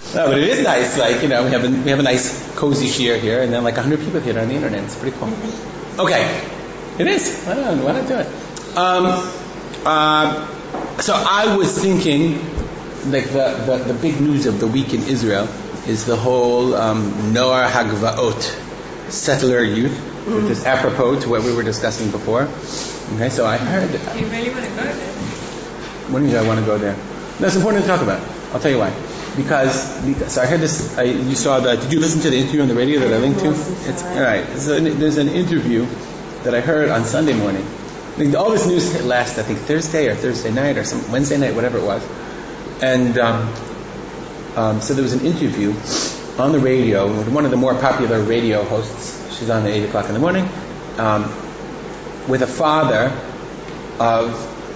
No, but it is nice. Like, we have a nice cozy shiur here, and then like 100 people here on the internet. It's pretty cool. Okay, it is. Why not do it? So I was thinking, like the big news of the week in Israel is the whole Noar Hagvaot, settler youth, which is apropos to what we were discussing before. Okay, so I heard. You really want to go there? When do I want to go there? That's important to talk about. I'll tell you why. Because so I heard this. You saw that. Did you listen to the interview on the radio that I linked to? It's all right. So there's an interview that I heard on Sunday morning. All this news hit last, I think, Thursday or Thursday night or some Wednesday night, whatever it was. And so there was an interview on the radio with one of the more popular radio hosts. She's on at 8 o'clock in the morning, with a father of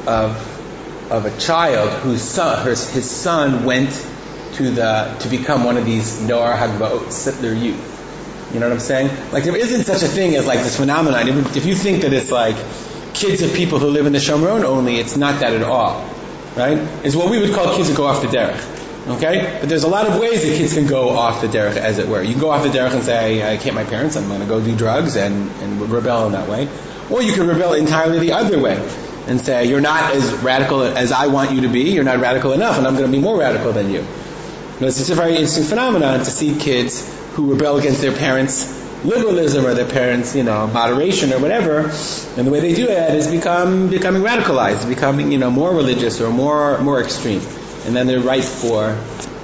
a child whose his son went to become one of these Noar Hagvaot, settler youth. You know what I'm saying? Like, there isn't such a thing as like this phenomenon. If you think that it's like kids of people who live in the Shomron only, it's not that at all, right? It's what we would call kids that go off the derech. Okay? But there's a lot of ways that kids can go off the derech, as it were. You can go off the derech and say, I hate my parents, I'm going to go do drugs and rebel in that way. Or you can rebel entirely the other way and say, you're not as radical as I want you to be, you're not radical enough, and I'm going to be more radical than you. It's a very interesting phenomenon to see kids who rebel against their parents' liberalism or their parents' moderation or whatever, and the way they do it is becoming radicalized, becoming more religious or more extreme, and then they're ripe for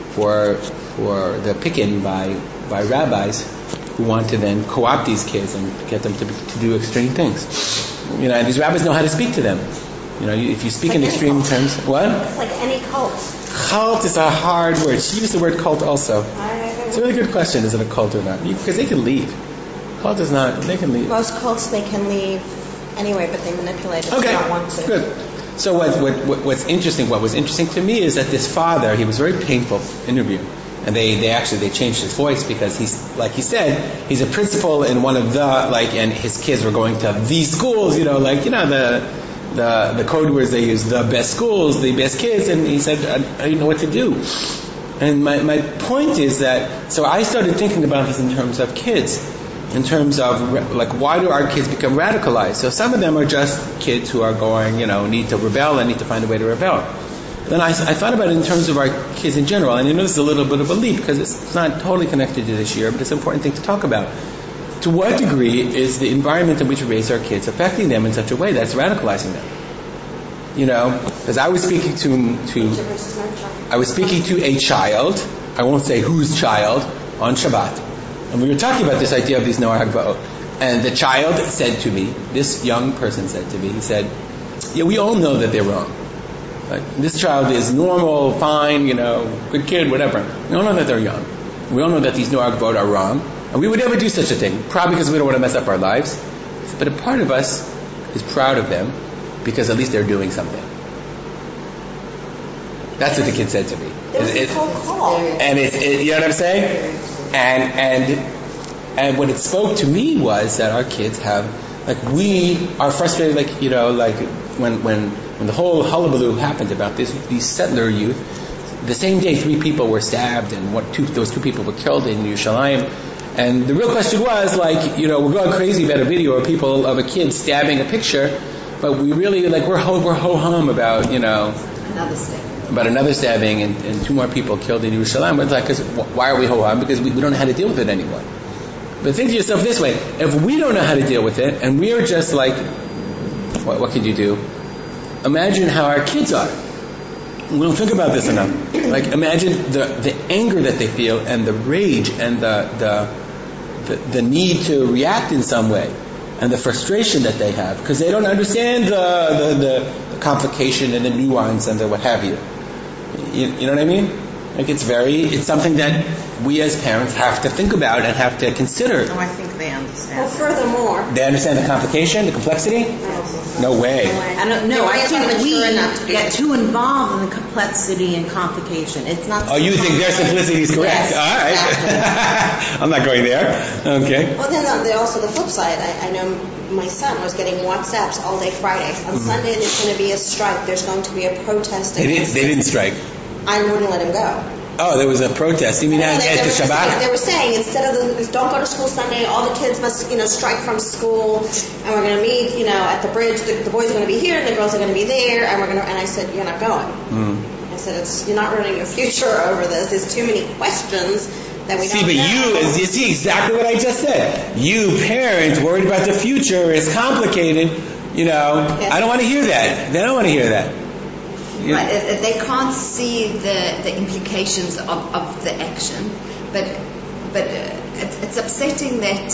the picking by rabbis who want to then co-opt these kids and get them to do extreme things. And these rabbis know how to speak to them. If you speak in extreme terms, what? It's like any cult. Cult is a hard word. She used the word cult also. It's a really good question. Is it a cult or not? Because they can leave. Cult is not. They can leave. Most cults they can leave anyway, but they manipulate it. Okay. They don't want to. Good. So what's interesting? What was interesting to me is that this father, he was a very painful interview, and they changed his voice because he's, like he said, he's a principal in one of and his kids were going to these schools, the code words they use, the best schools, the best kids, and he said, I don't know what to do. And my point is that, so I started thinking about this in terms of kids, in terms of, why do our kids become radicalized? So some of them are just kids who are going, need to rebel and need to find a way to rebel. Then I thought about it in terms of our kids in general, and this is a little bit of a leap because it's not totally connected to this year, but it's an important thing to talk about. To what degree is the environment in which we raise our kids affecting them in such a way that's radicalizing them? Because I was speaking to a child, I won't say whose child, on Shabbat. And we were talking about this idea of these Noar Hagvaot. And the child said to me, this young person said to me, he said, yeah, we all know that they're wrong. This child is normal, fine, good kid, whatever. We all know that they're young. We all know that these Noar Hagvaot are wrong. And we would never do such a thing, probably because we don't want to mess up our lives. But a part of us is proud of them because at least they're doing something. That's what the kid said to me. There was a cold call. And you know what I'm saying? And what it spoke to me was that our kids have, we are frustrated, when the whole hullabaloo happened about these settler youth, the same day 3 people were stabbed and those 2 people were killed in Yerushalayim. And the real question was, we're going crazy about a video of a kid stabbing a picture, but we really, we're ho-hum about, another stabbing and 2 more people killed in Yerushalayim. But why are we ho-hum? Because we don't know how to deal with it anymore. But think to yourself this way, if we don't know how to deal with it, and we are just what can you do? Imagine how our kids are. We don't think about this enough. Imagine the anger that they feel and the rage and the need to react in some way and the frustration that they have because they don't understand the complication and the nuance and the what have you. You know what I mean? It's something that we as parents have to think about and have to consider. Oh, I think they understand. Well, furthermore, They understand the complication, the complexity? No way. I don't know. I think we enough to get too involved in the complexity and complication. It's not. Oh, you think their simplicity is correct? Yes, all right. exactly. I'm not going there. Okay. well, then also the flip side. I know my son was getting WhatsApps all day Friday. On Sunday, there's going to be a strike. There's going to be a protest. They didn't strike. I wouldn't let him go. Oh, there was a protest. You mean at the Shabbat? They were saying instead of don't go to school Sunday, all the kids must strike from school, and we're going to meet at the bridge. The boys are going to be here and the girls are going to be there, and And I said, you're not going. I said, you're not ruining your future over this. There's too many questions that we don't know. You see exactly what I just said. You parents worried about the future is complicated. Yes. I don't want to hear that. They don't want to hear that. Right, they can't see the implications of the action, but it's upsetting that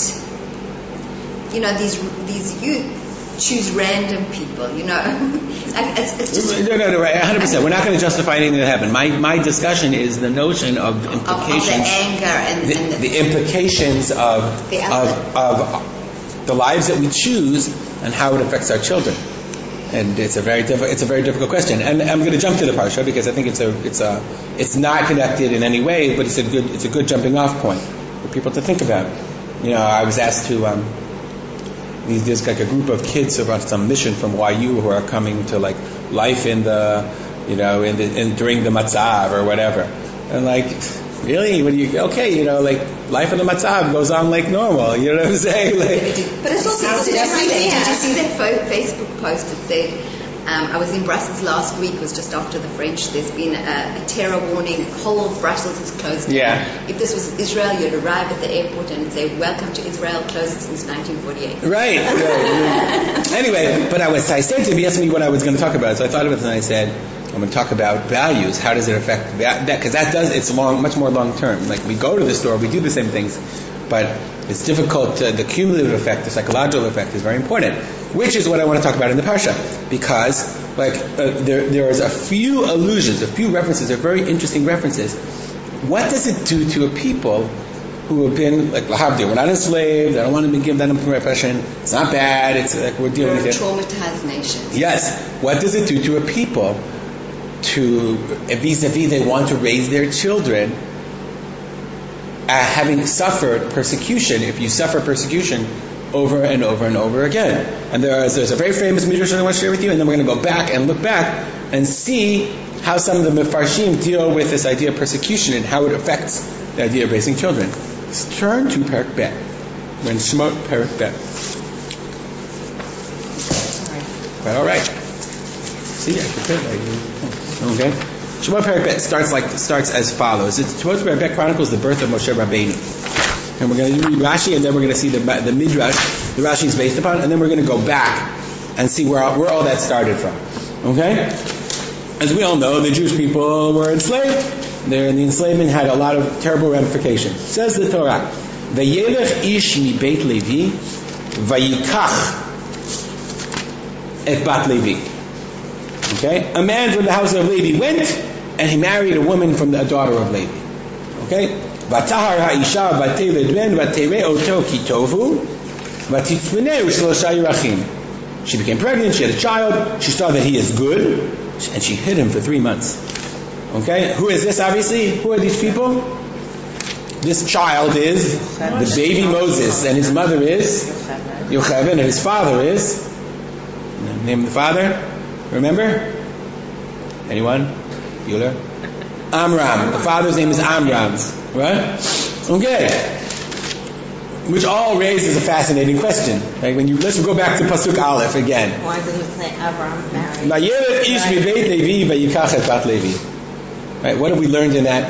these youth choose random people. It's just no, right, 100%. We're not going to justify anything that happened. My discussion is the notion of the implications, of the anger and the implications of the lives that we choose and how it affects our children. And it's a very difficult question. And I'm going to jump to the parsha because I think it's not connected in any way, but it's a good jumping off point for people to think about. I was asked to there's like a group of kids about some mission from YU who are coming to like life in the during the matzav or whatever. And like, really? When like life in the matzav goes on like normal. You know what I'm saying? But it's also Did you see that Facebook post that said, I was in Brussels last week, it was just after the French, there's been a terror warning, whole of Brussels is closed. Yeah. If this was Israel, you'd arrive at the airport and say, welcome to Israel, closed since 1948. Right. Anyway, but I said to him, he asked me what I was going to talk about, so I thought about it and I said, I'm going to talk about values. How does it affect that? Because it's much more long term. Like we go to the store, we do the same things, but it's difficult. The cumulative effect, the psychological effect, is very important. Which is what I want to talk about in the parsha, because there is a few allusions, a few references, they're very interesting references. What does it do to a people who have been like lahavdil? We're not enslaved. I don't want to give that impression. It's not bad. It's like we're dealing with it. Traumatized nations. Yes. What does it do to a people to vis-a-vis they want to raise their children having suffered persecution? If you suffer persecution over and over and over again. And there's a very famous midrash I want to share with you, and then we're going to go back and look back and see how some of the Mefarshim deal with this idea of persecution and how it affects the idea of raising children. Let's turn to Perek Bet. We're in Shemot Perek Bet. All right. See, I prepared that. Okay. Shemot Perek Bet starts as follows. Shemot Perek Bet chronicles the birth of Moshe Rabbeinu. And we're going to read Rashi, and then we're going to see the midrash the Rashi is based upon, and then we're going to go back and see where all that started from. Okay? As we all know, the Jewish people were enslaved. The enslavement had a lot of terrible ramifications. Says the Torah, "Vayelech ish mi Beit Levi, vayikach et bat Levi." Okay? A man from the house of Levi went, and he married a woman from a daughter of Levi. Okay? Vatahar ha'isha v'teved ben v'tere oto kitovu v'titzmeneu shlosha yirachim. She became pregnant, she had a child, she saw that he is good, and she hid him for 3 months. Okay? Who is this, obviously? Who are these people? This child is the baby Moses, and his mother is Yocheved, and his father is, name the father? Remember? Anyone? Bueller? Amram. The father's name is Amram. Right? Okay. Which all raises a fascinating question. Right? Let's go back to Pasuk Aleph again. Why did it say Avram married? Right? What have we learned in that?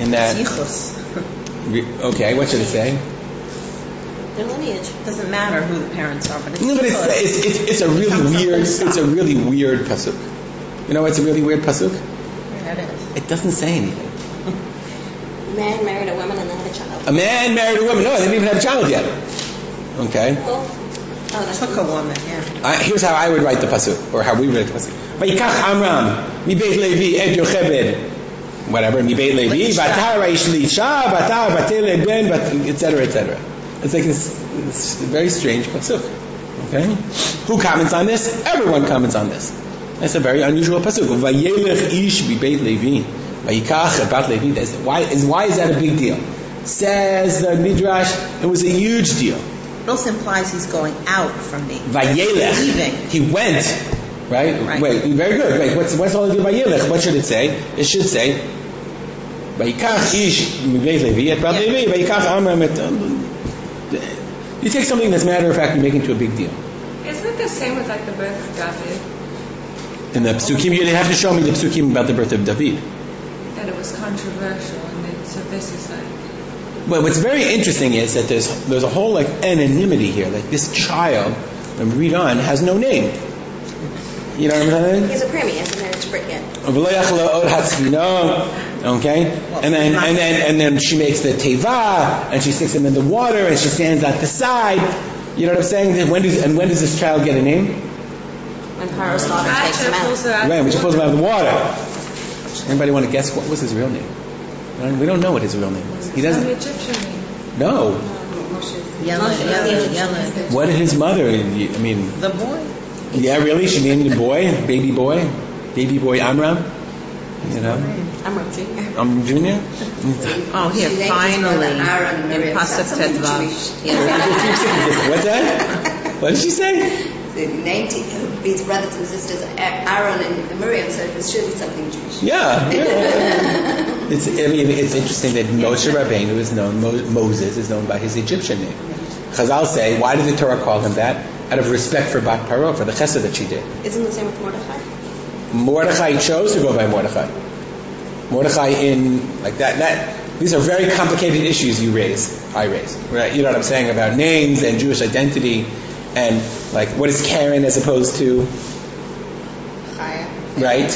Okay, what should it say? Their lineage. It doesn't matter who the parents are, but it's no, but it's a really weird pasuk. You know what's a really weird pasuk? That is. It doesn't say anything. A man married a woman and then had a child. A man married a woman. No, they didn't even have a child yet. Okay. Took a woman, yeah. Here's how I would write the pasuk, or how we write the pasuk. Vayikach Amram mi Beit Levi et Yocheved. Whatever, mi Beit Levi, Vatar Aish Lisha, Vatar Vatel Ben, etc., etc. It's like this very strange pasuk. Okay? Who comments on this? Everyone comments on this. That's a very unusual pasuk. Vayelech ish bi Beit Levi, vayikach bat Levi. Why is that a big deal? Says the Midrash, it was a huge deal. It also implies he's going out from me. Vayelech. Leaving. He went. Right? Wait, very good. Wait, what's all the Vayelech? What should it say? It should say Vayikach ish mibeit Levi et bat Levi. Vayikach Amram et. You take something that's matter of fact, you make it into a big deal. Isn't it the same with like the birth of David? In the psukim, you have to show me the psukim about the birth of David. That it was controversial, and then, so this is like. But what's very interesting is that there's a whole like anonymity here. Like this child, when we read on, has no name. You know what I'm saying? He's a preemie, he hasn't married Brit yet. Okay, and then she makes the teva, and she sticks him in the water, and she stands at the side. You know what I'm saying? When does this child get a name? When Pharaoh's daughter takes him out. Right, when she pulls him out of the water. Anybody want to guess what was his real name? We don't know what his real name was. He doesn't. Some Egyptian name. No. Yellow. What did his mother? I mean. The boy. Yeah, really? She named the boy, baby boy Amram. You know. Amram Jr. Junior. Oh, here, She named his finally, brother Aaron and in Miriam. Pasuk That's something Tetvav. Jewish. What's that? What did she say? They named his brothers and sisters Aaron and Miriam, so it was surely something Jewish. Yeah. It's interesting that Moshe Rabbeinu is known. Moses is known by his Egyptian name. Chazal say, why did the Torah call him that? Out of respect for Bat Paro, for the chesed that she did. Isn't the same with Mordechai? Mordechai chose to go by Mordechai. Mordechai in like that. These are very complicated issues I raise, right? You know what I'm saying about names and Jewish identity, and like what is Karen as opposed to, Chaya. right?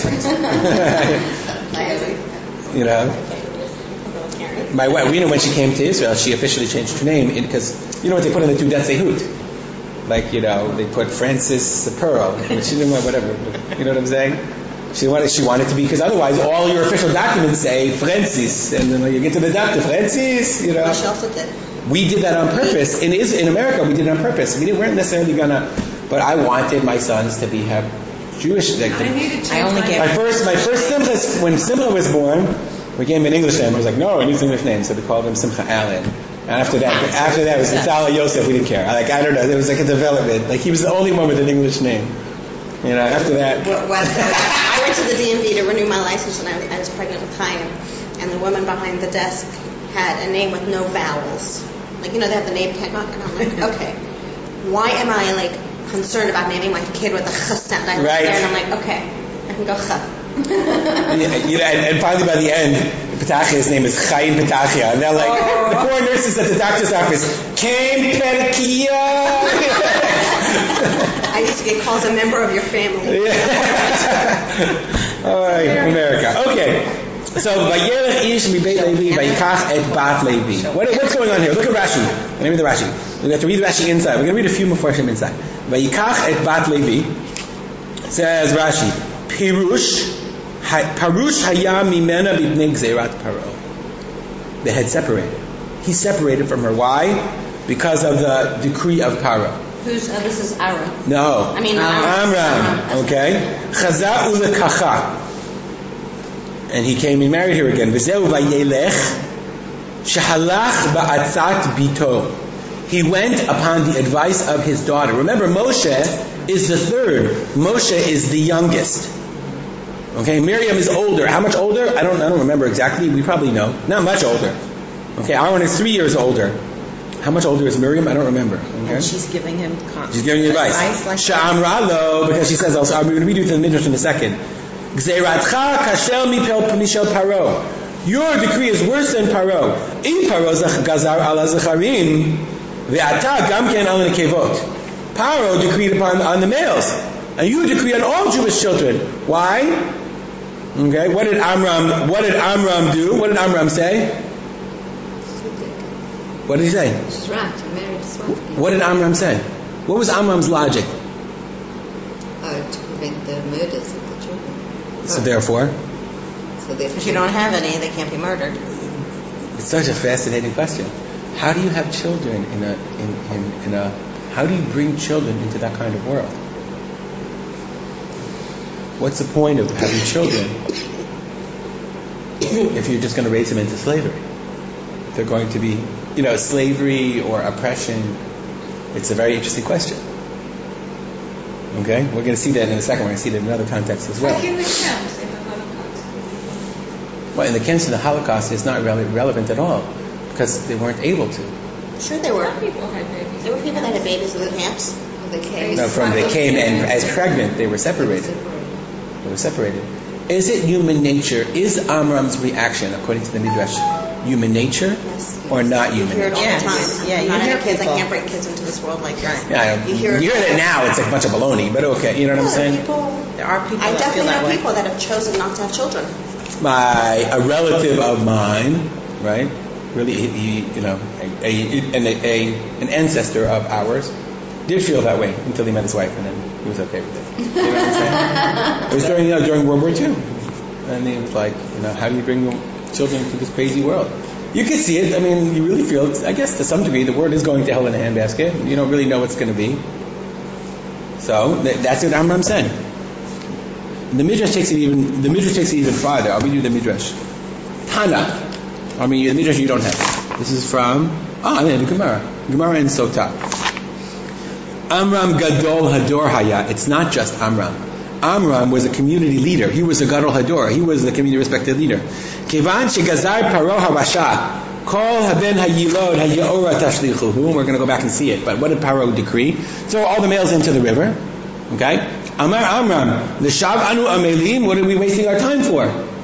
You know, my wife, when she came to Israel, she officially changed her name because you know what they put in the Teudat Zehut. Like, you know, they put Francis Pearl. She didn't want whatever. You know what I'm saying? She wanted to be, because otherwise all your official documents say Francis, and then when you get to the doctor, Francis, you know. She also did. We did that on purpose. In America, we did it on purpose. We weren't necessarily gonna, but I wanted my sons to have Jewish. Like, I need to change I only get my first Simcha, when Simcha was born, we gave him an English name. I was like, no, he needs an English name, so we called him Simcha Allen. And after that it was Yitzhak Yosef. We didn't care. I don't know. There was like a development. Like he was the only one with an English name. You know. After that, I went to the DMV to renew my license, and I was pregnant with Chaim, and the woman behind the desk had a name with no vowels. Like, you know, they have the name tag on, and I'm like, okay, why am I like concerned about naming my kid with a ch sound? I look Right. there and I'm like, okay, I can go ch. and finally by the end, Petachia's name is Chaim Petachia, and they're like, the poor nurses at the doctor's office, Chaim Petachia. I used to get calls a member of your family. All right, America. Okay. So, Vayelech ish mibeit Levi, vayikach et bat Levi. What's going on here? Look at Rashi. Let me read the Rashi. We have to read Rashi inside. We're going to read a few more from inside. Vayikach et bat Levi. Says Rashi, Parush hayam mimena b'pnei gzerat paro. They had separated. He separated from her. Why? Because of the decree of Paro. This is Aaron. No. I mean, Amram. Okay. Chaza ulekacha. And he came and married her again. V'zeu vayelech shehalach ba'atzat bito. He went upon the advice of his daughter. Remember, Moshe is the third. Moshe is the youngest. Okay, Miriam is older. How much older? I don't remember exactly. We probably know. Not much older. Okay, Aaron is 3 years older. How much older is Miriam? I don't remember. Okay? And she's giving him She's giving you advice. Sha'amra lo, because she says, I'm going to read you to the Midrash in a second. Gzeiratcha kasher mishel paro. Your decree is worse than Paro. In Paro gazar ala zacharim, ve'ata gam ken al nekevot. Paro decreed on the males, and you decree on all Jewish children. Why? Okay. What did Amram do? What did Amram say? What did he say? She's right. He married his wife. What did Amram say? What was Amram's logic? To prevent the murders of the children. So therefore, If you don't have any, they can't be murdered. it's such a fascinating question. How do you have children how do you bring children into that kind of world? What's the point of having children if you're just going to raise them into slavery? If they're going to be, slavery or oppression. It's a very interesting question. Okay? We're going to see that in a second. We're going to see that in another context as well. How can they count in the Holocaust? Well, in the case of the Holocaust, it's not really relevant at all because they weren't able to. Sure, there were. Some people had babies. There were people that had babies in the camps. They came. They came and as pregnant, they were separated. They were separated. Is it human nature? Is Amram's reaction, according to the Midrash, human nature or not You human hear it nature? all the time. Yeah, you Not hear having kids. I people. can't bring kids into this world like that. Yeah, You hear it now. It's like a bunch of baloney, but okay. You know what I'm saying? There are people I that feel definitely that know way. people that have chosen not to have children. By a relative of mine, right? Really, an ancestor of ours did feel that way until he met his wife, and then he was okay with it. You know what I'm saying? It was during World War II, and he was like, how do you bring children to this crazy world? You can see it. I mean, you really feel it. I guess to some degree, the world is going to hell in a handbasket. You don't really know what's going to be. So that's what Amram said. The Midrash takes it even farther. I'll read you the Midrash. Tana. I mean, the Midrash you don't have. This is from the Gemara. Gemara in Sotah. Amram Gadol Hador Haya. It's not just Amram. Amram was a community leader. He was a Gadol Hador. He was the community respected leader. Kevan shegazar Paro Harasha. Kol haben hayilod hayaora tashlichuhu. We're going to go back and see it. But what did Paro decree? Throw all the males into the river. Okay? Amar Amram. L'shav anu amelim. What are we wasting our time for?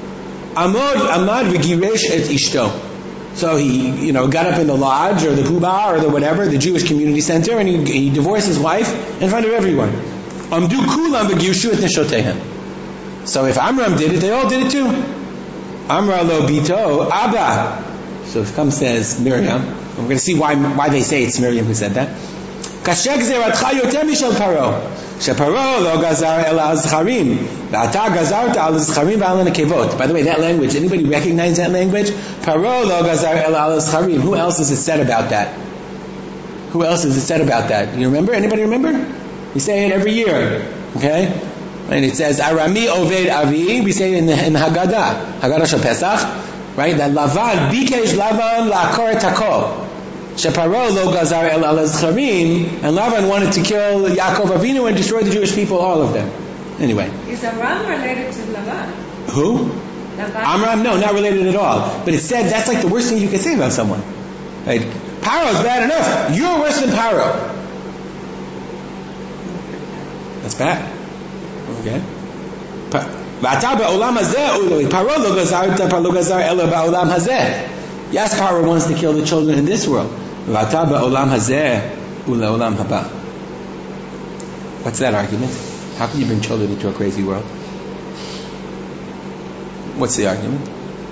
Amad v'giresh et ishto. So he, got up in the lodge or the puba or the whatever, the Jewish community center, and he divorced his wife in front of everyone. Amdu kulam v'girshu et neshotehem. So if Amram did it, they all did it too. Amra lo bito Abba. So says Miriam. And we're going to see why they say it's Miriam who said that. Kashek zeratcha yoter mishel Paro. Sheparo lo gazar el azcharim. V'ata gazarta al azcharim v'al nekevot. By the way, that language, anybody recognize that language? Paro lo gazar el azcharim. Who else is it said about that? Who else is it said about that? You remember? Anybody remember? We say it every year. Okay? And it says, Arami Oved Avi, we say in the Haggadah Shel Pesach, right? That Lavan, Bikesh Lavan La'akor et hakol. Sheparo lo gazar el azcharim, and Lavan wanted to kill Yaakov Avinu and destroy the Jewish people, all of them. Anyway. Is Amram related to Lavan? Who? Lavan? Amram, no, not related at all. But it said that's like the worst thing you can say about someone. Right? Paro's bad enough. You're worse than Paro. That's bad. Okay. Yes, Paro wants to kill the children in this world. What's that argument? How can you bring children into a crazy world? What's the argument?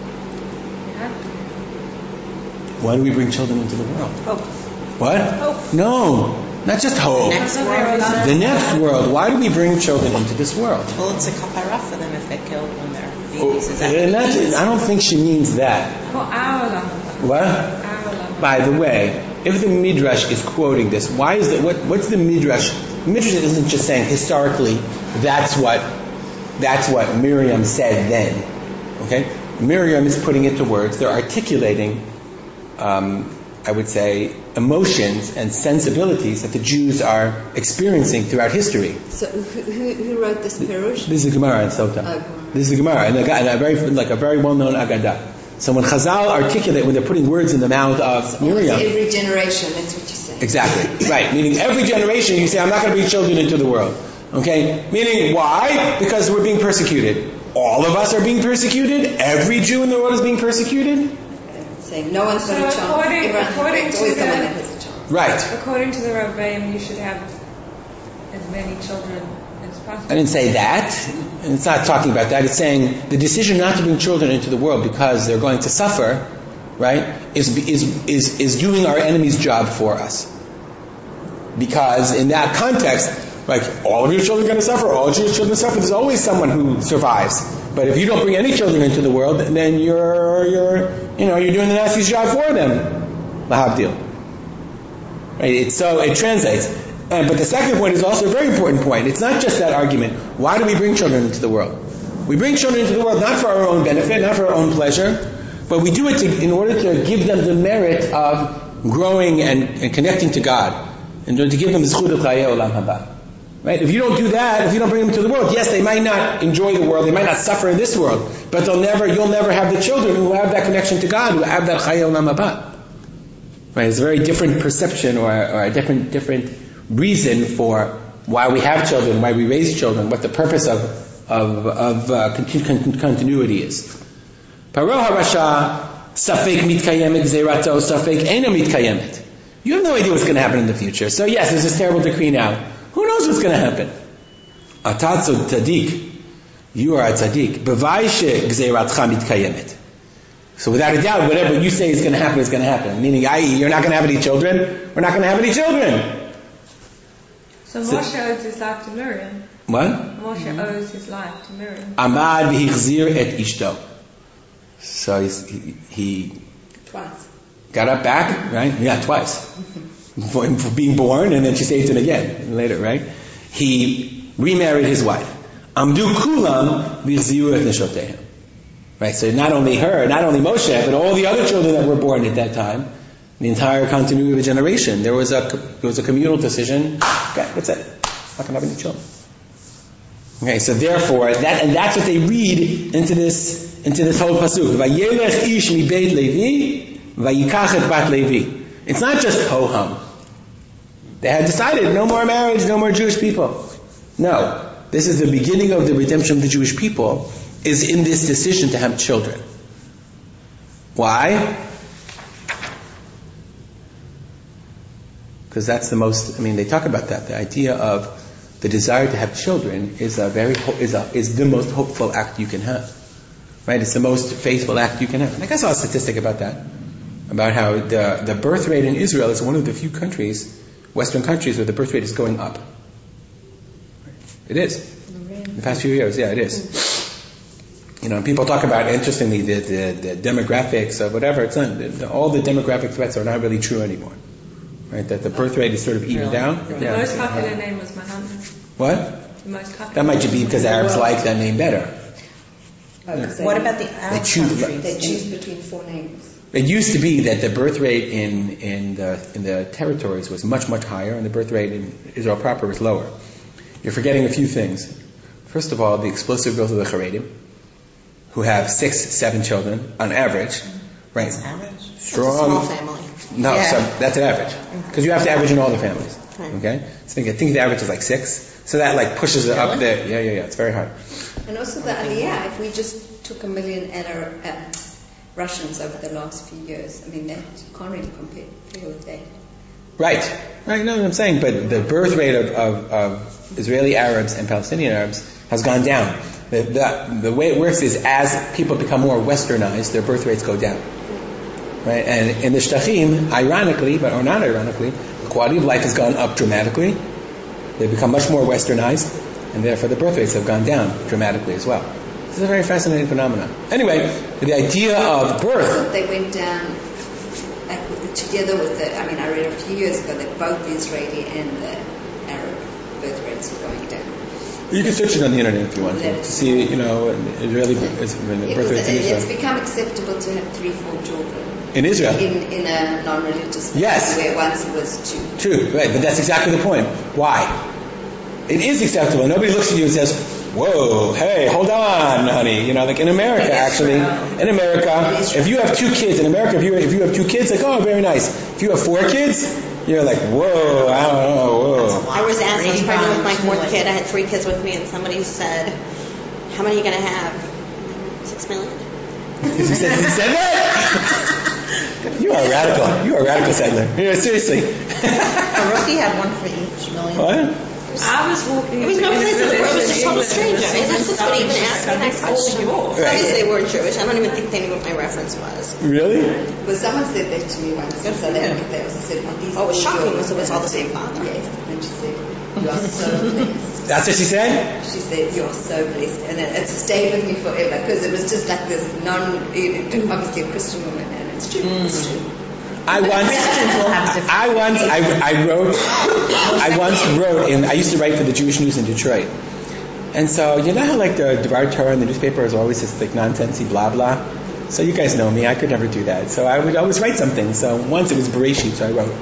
Why do we bring children into the world? Hope. What? Hope. No, not just hope. Next world. The next world. Why do we bring children into this world? Well, it's a kapara for them if they're killed when they're babies. Is that I don't think she means that. For our Lavan. What? Our Lavan. By the way, if the Midrash is quoting this, why is that? What's the Midrash? The Midrash isn't just saying historically that's what Miriam said then. Okay? Miriam is putting it to words. They're articulating, I would say, emotions and sensibilities that the Jews are experiencing throughout history. So who wrote this Pirush? This is the Gemara in Sotah. This is the Gemara, and a very well-known Agadah. So when Chazal articulate, when they're putting words in the mouth of Miriam, Every generation, that's what you say. exactly, right. Meaning every generation, you say, I'm not going to bring children into the world. Okay? Meaning why? Because we're being persecuted. All of us are being persecuted. Every Jew in the world is being persecuted. Saying no one's got a So child. according There's to always the- someone that has a child. Right. According to the Rabbeim, you should have as many children as possible. I didn't say that. And it's not talking about that. It's saying the decision not to bring children into the world because they're going to suffer, right, is doing our enemy's job for us. Because in that context, like, all of your children are going to suffer, all of your children suffer, there's always someone who survives. But if you don't bring any children into the world, then you're doing the nasti's job for them. Lahavdil. Right? So it translates. But the second point is also a very important point. It's not just that argument. Why do we bring children into the world? We bring children into the world not for our own benefit, not for our own pleasure, but we do it in order to give them the merit of growing and connecting to God, and to give them the zchut of chayei olam haba. Right? If you don't do that, if you don't bring them to the world, yes, they might not enjoy the world, they might not suffer in this world, but you'll never have the children who have that connection to God, who have that Chayei Olam Haba. Right? It's a very different perception or a different reason for why we have children, why we raise children, what the purpose of continuity is. Paro HaRasha Safek mitkayemet zeirato, safek eina mitkayemet. You have no idea what's going to happen in the future. So yes, there's this terrible decree now. Who knows what's going to happen? Atatzu tzaddik. You are a tzaddik. Bevaishe gzeiratcha mitkayemet. So without a doubt, whatever you say is going to happen is going to happen. Meaning, i.e., you're not going to have any children. We're not going to have any children. So Moshe owes his life to Miriam. What? Moshe owes his life to Miriam. Amad v'hichzir et ishto. So he Twice. got up back, right? Yeah, twice. For being born, and then she saved him again later, right? He remarried his wife. Amdu kulam v'hichziru et neshotehem. Right? So not only Moshe, but all the other children that were born at that time, the entire continuity of the generation, there was a communal decision. Okay, that's it. Not going to have any children. Okay, so therefore, that's what they read into this whole pasuk. Vayelech ish mi beit Levi, vayikach et bat Levi. It's not just ho-hum. They had decided no more marriage, no more Jewish people. No, this is the beginning of the redemption of the Jewish people. Is in this decision to have children. Why? Because that's the most. They talk about that. The idea of the desire to have children is the most hopeful act you can have. Right? It's the most faithful act you can have. And I saw a statistic about that, about how the birth rate in Israel is one of the few countries, Western countries, where the birth rate is going up. It is. In the past few years, yeah, it is. People talk about, interestingly, the demographics or whatever. It's not, all the demographic threats are not really true anymore. Right? That the birth rate is sort of evened down. The most popular name was Muhammad. What? The most popular. That might be because Arabs like that name better. What about the Arab countries? They choose between four names. It used to be that the birth rate in the territories was much, much higher, and the birth rate in Israel proper was lower. You're forgetting a few things. First of all, the explosive growth of the Haredim, who have 6-7 children on average, right? Average? Strong. Small family. No, Yeah. so that's an average. Because you have to average in all the families. Okay? So I think the average is like 6. So that pushes it up there. Yeah. It's very high. And also the Aliyah, if we just took 1 million Russians over the last few years, that you can't really compare with that. Right. No, what I'm saying, but the birth rate of Israeli Arabs and Palestinian Arabs has gone down. The way it works is as people become more westernized, their birth rates go down. Right? And in the Shtachim, ironically, or not ironically, the quality of life has gone up dramatically. They've become much more westernized, and therefore the birth rates have gone down dramatically as well. This is a very fascinating phenomenon. Anyway, the idea of birth... They went down together with I read a few years ago that both the Israeli and the Arab birth rates were going down. You can search it on the internet if you want to see, Israeli birth rates in Israel. It's become acceptable to have 3-4 children. In Israel? In a non-religious country, yes. Where once it was 2. True, right, but that's exactly the point. Why? It is acceptable. Nobody looks at you and says, whoa, hey, hold on, honey. Like in America, actually. In America, if you have 2 kids, in America, if you have 2 kids, oh, very nice. If you have 4 kids, you're like, whoa, I don't know, whoa. I was pregnant with my 4th kid. I had 3 kids with me, and somebody said, how many are you going to have? 6 million? He said that? You are radical, Sadler. Yeah, seriously. Rookie had one for each million. What? I was walking. It was no place in the world. It was just total stranger. And that's just what even asked me. How old you are? Obviously, they weren't Jewish. I don't even think they knew what my reference was. Really? Well, someone said that to me once. Good for them. They also said, these Oh, it was all shocking yours. because it was all the same father. Yes. And she said, you are so blessed. That's what she said? She said, you are so blessed. And it's stayed with me forever because it was just like this obviously a Christian woman, and it's true. It's true. I used to write for the Jewish News in Detroit. And so, you know how the Devar Torah in the newspaper is always this nonsensey blah blah? So you guys know me, I could never do that. So I would always write something. So once it was Bereshit, so I wrote.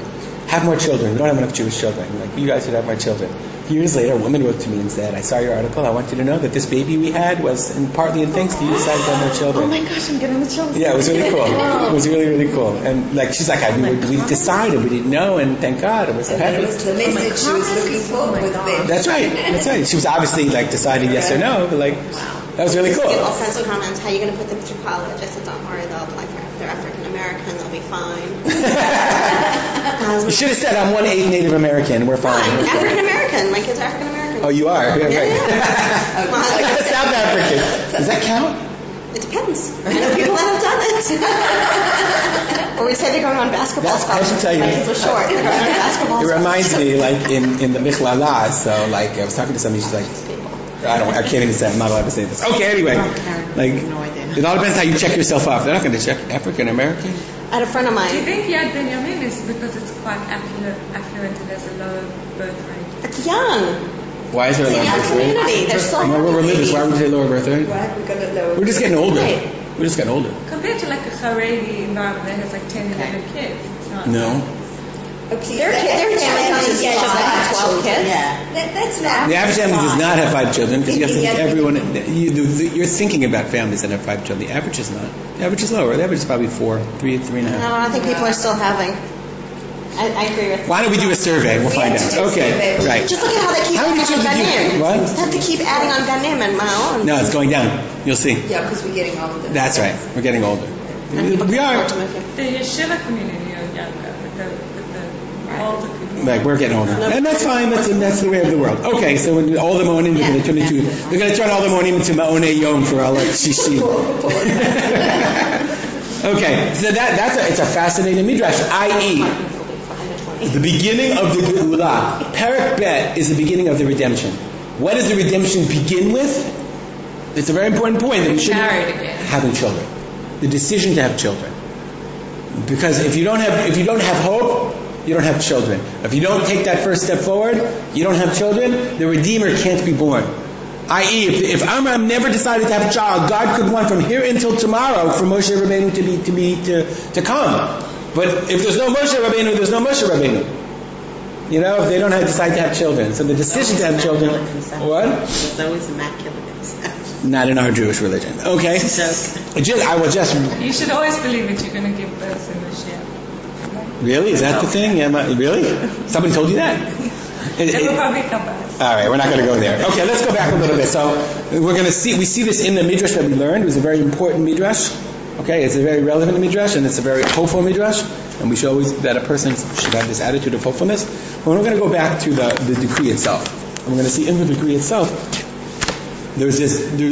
have more children. We don't have enough Jewish children. Like, you guys should have more children. Years later, a woman wrote to me and said, I saw your article. I want you to know that this baby we had was partly in thanks to you decided to have more children. Oh my gosh, I'm getting the chills. Yeah, it was really cool. It was really, really cool. And like, she's like, we decided, we didn't know, and thank God, it was so happy. It was the message she was looking for with them. That's right. She was obviously like deciding yes or no, but like, that was really cool. Get all kinds of comments. How are you going to put them through college? I said, don't worry, they'll apply for. They're African American. They'll be fine. You should have said I'm 1/8 Native American. We're fine. African American. My kids are African American. Oh, you are. Yeah, right. Yeah. South African. Does that count? It depends. I know people that have done it. Or we say they're going on basketball scholarships. I should tell you. My kids are short. They're going on basketball It reminds scholarships. me, like in the Michlala. So like, I was talking to somebody. She's like, I can't even say. I'm not allowed to say this. Okay, anyway, like, it all depends how you check yourself off. They're not going to check African American. I had a friend of Do you mine. think Yad Benjamin is because it's quite affluent and there's a low birth rate? It's young. Why is there a It's a lower young birth rate? community. They're still No, we're religious. Why would you say lower birth rate? Why have we got a lower? We're just getting older. Right. We're just getting older. Compared to like a Haredi environment that has like 10, 11 kids. It's not. No. Their families only have 12 kids. That's not. The average family does not have 5 children because you have to think everyone. You're thinking about families that have 5 children. The average is not. The average is lower. The average is probably 4, 3, 3.5. No, I think people are still having. I agree with. Why don't we do a survey? We'll find out. Okay, right. Just look at how they keep How many adding on children do you- Ganim. what? Just have to keep adding on Ganim and Ma'on. No, it's going down. You'll see. Yeah, because we're getting older. That's right. We're getting older. And people We can are. afford to move here. The yeshiva community are younger, with the older people. Like, we're getting older. And that's fine. That's the way of the world. Okay, so when all the Ma'onim, they're going to turn all the Ma'onim into Ma'onei Yom for all like Shishi. Okay, so it's a fascinating midrash, i.e., the beginning of the Geula. Perek Bet is the beginning of the redemption. What does the redemption begin with? It's a very important point that we should Married again. having children. The decision to have children. Because if you don't have hope, you don't have children. If you don't take that first step forward, you don't have children, the Redeemer can't be born. I.e., if Amram never decided to have a child, God could want from here until tomorrow for Moshe Rabbeinu to come. But if there's no Moshe Rabbeinu, there's no Moshe Rabbeinu. You know, if they don't decide to have children. So the decision to have children... What? There's always immaculate conception. Not in our Jewish religion. Okay? I will just... You should always believe that you're going to give birth in Mashiach. Really? Is that the thing? Really? Somebody told you that? It will probably come back. All right, we're not going to go there. Okay, let's go back a little bit. So we're going to we see this in the midrash that we learned. It was a very important midrash. Okay, it's a very relevant midrash, and it's a very hopeful midrash. And we should always that a person should have this attitude of hopefulness. But we're going to go back to the decree itself. And we're going to see in the decree itself there was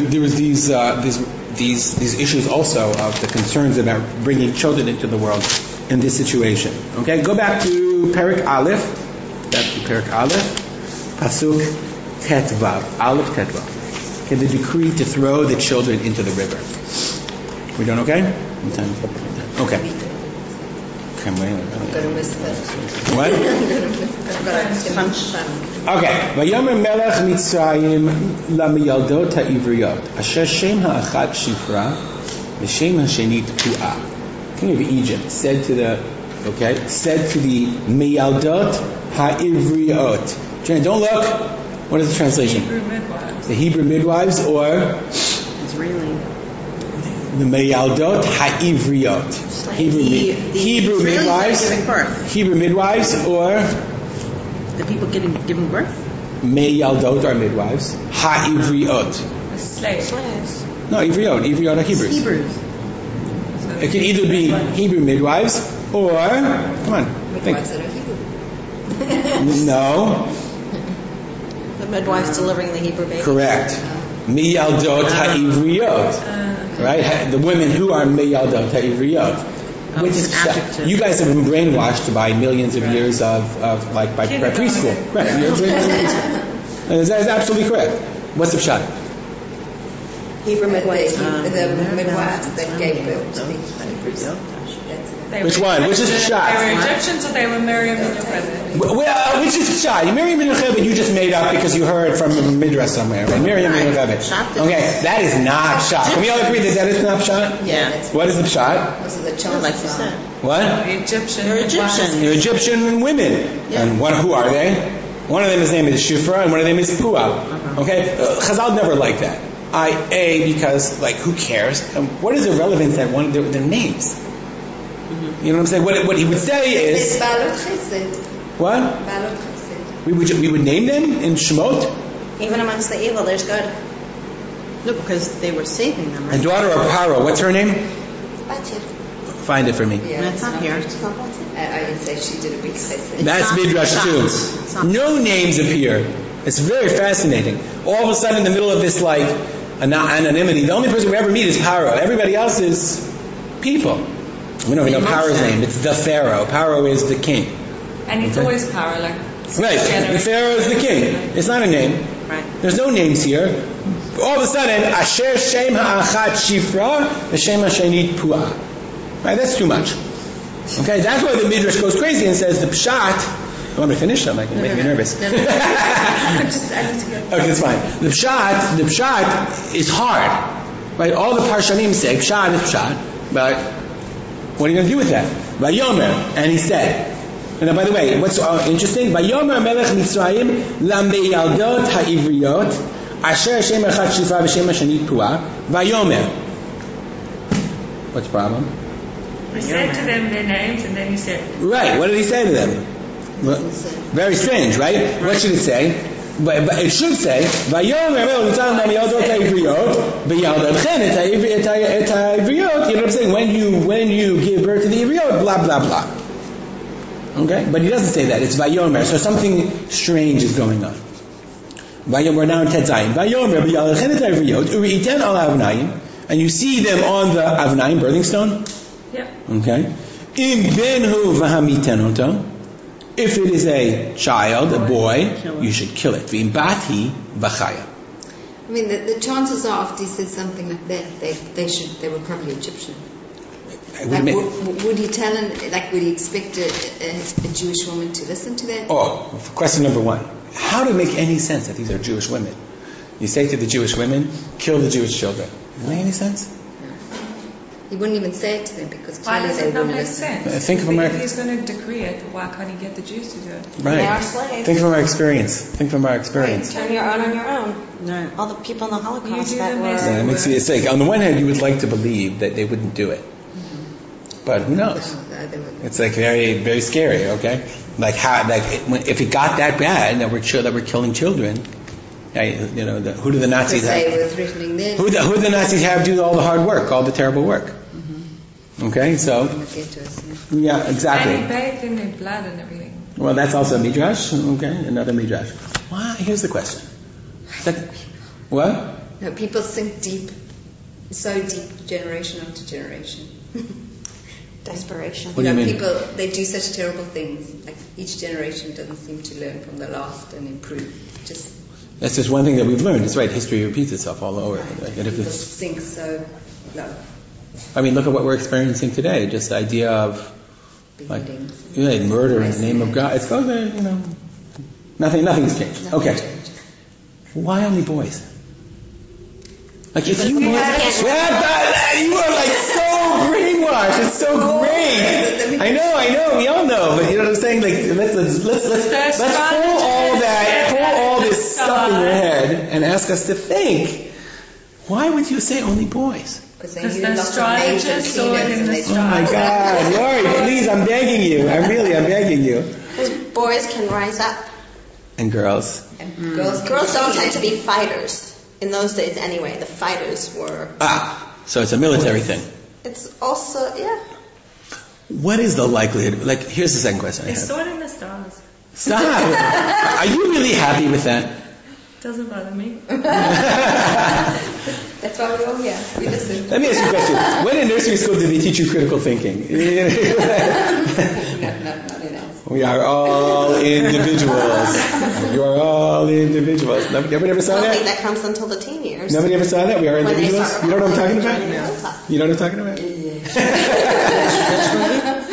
these issues also of the concerns about bringing children into the world in this situation. Okay, go back to Perek Aleph. That's the Perek Aleph. Pasuk Tetvav. Aleph Tetvav. Okay, the decree to throw the children into the river. We done okay? Okay. Okay, what? Okay. Vayomer Melech Mitzrayim lamiyaldot ha'ivriot asher shem ha'achad Shifra v'shem ha'sheni Tepuah. King of Egypt said to the miyaldot ha'ivriot. Jen, don't look. What is the translation? Hebrew midwives. The Hebrew midwives, or Israeli. the miyaldot ha'ivriot. Hebrew midwives. Giving birth. Hebrew midwives, or The people giving birth. miyaldot are midwives. Ha'ivriot. The slaves. No, ivriot. Ivriot are Hebrews. Hebrews. So It can either be Hebrew midwives or, come on, think. Midwives that are Hebrew. No, The midwives delivering the Hebrew baby. correct. Miyaldot ha'ivriot. Right? The women who are miyaldot ha'ivriot. Which is, adjective. you guys have been brainwashed by millions of years of by preschool. Right. You're brainwashed. That is absolutely correct. What's the pshat? Hebrew midwives. The midwives that gave birth to the Hebrews. Which one? Which is Pshat? They were Egyptians or they were Miriam and Yocheved? Well, which is Pshat? Miriam and Yocheved you just made up because you heard from a midrash somewhere, right? Miriam and Yocheved. Okay, that is not Pshat. Can we all agree that is not Pshat? Yeah. What is the Pshat? Those are the children. Like you said. What? Egyptian. They're Egyptian. They're Egyptian women. Yeah. And who are they? One of them is named is Shifra and one of them is Puah. Okay? Chazal never liked that. Because, who cares? What is the relevance that their names? You know what I'm saying? What he would say is... It's Balot Chesed. What? Balot Chesed. We would name them in Shemot? Even amongst the evil, there's good. No, because they were saving them, A right? daughter of Paro, what's her name? Batir. Find it for me. Yeah, That's not here. It's not Batir. I would say she did a big Chesed. That's not Midrash Pshat. too. It's not- No names appear. It's very fascinating. All of a sudden in the middle of this anonymity, the only person we ever meet is Paro. Everybody else is people. We don't even know Paro's name. It's the Pharaoh. Paro is the king. And it's Okay. always power, like... Right. The Pharaoh is the king. It's not a name. Right. There's no names here. All of a sudden, Asher Shem Ha'achat Shifra, V'Shem Ha'Shenit Puah. Right, that's too much. Okay, that's why the Midrash goes crazy and says the Pshat. You want me to finish? I'm like, you're making me nervous. I need to go. Okay, it's fine. The Pshat is hard. Right? All the Parshanim say Pshat is Pshat, but what are you going to do with that? Vayomer, and he said. And by the way, what's interesting? Vayomer Melech Mitzrayim Lambeyaldot Ha'ivriyot Asher Hashem Echad Shifra V'Shem Hashanit Puah Vayomer. What's the problem? He said to them their names, and then he said... Right. What did he say to them? Well, very strange, right? What should it say? But it should say, "Vayomer Mitzrayim Lambeyaldot Ha'ivriyot V'Yaldotchem Et Ha'ivriyot." You know what I'm saying? When you give birth to the Ivriyot, blah blah blah. Okay, but he doesn't say that. It's Vayomer. So something strange is going on. Vayomer now in Tetzayin. Vayomer b'yalachem et ha'ivriyot u'ri'iten al avnayim, and you see them on the avnayim, birthing stone. Yeah. Okay. Im benhu v'hamiten oto. If it is a child, a boy, you should kill it. V'im bati b'chaya. I mean, the chances are, if he said something like that, they were probably Egyptian. Would he tell him, would he expect a Jewish woman to listen to that? Oh, question number one. How does it make any sense that these are Jewish women? You say to the Jewish women, kill the Jewish children. Does it make any sense? He wouldn't even say it to them because Why clearly does they it not wouldn't make listen. sense? Think of America. If he's going to decree it, why can't he get the Jews to do it? Right. They are slaves. Think from our experience. Turn your own on your own. Right. All the people in the Holocaust You do that the were... best. Yeah, it makes it's like, on the one hand, you would like to believe that they wouldn't do it. But who knows? It's very, very scary, okay? If it got that bad that we're killing children, who do the Nazis have? They were threatening them. Who do the Nazis have do all the hard work, all the terrible work? Okay, so yeah, exactly. And he bathed in their blood and everything. Well, that's also a midrash. Okay, another midrash. Why? Here's the question. What? No, people sink deep, so deep, generation after generation. Desperation. What do you mean? People, they do such terrible things. Like each generation doesn't seem to learn from the last and improve. That's just one thing that we've learned. It's right. History repeats itself all over. People sink so low. I mean, look at what we're experiencing today. Just the idea of murder in the name of God. It's nothing's changed. Okay. Why only boys? If you you are so brainwashed. It's so great. I know. We all know. But you know what I'm saying? Let's pull all this stuff in your head and ask us to think. Why would you say only boys? Because they Because need the lots of maids and astrologers saw it cleaners in and the they Oh my God, Lori, please, I'm begging you. I'm begging you. Because boys can rise up. And girls. And girls Don't tend to be fighters. In those days anyway, the fighters were... So it's a military thing. It's also, What is the likelihood? Here's the second question I They have. saw it in the stars. Stop. Are you really happy with that? Doesn't bother me. That's why we're all here. We listen. Let me ask you a question. When in nursery school did they teach you critical thinking? Not enough. We are all individuals. You are all individuals. Nobody ever saw I don't think that? that comes until the teen years. Nobody ever saw that? We are When they individuals? start You know what I'm talking about? joining the club. You know what I'm talking about?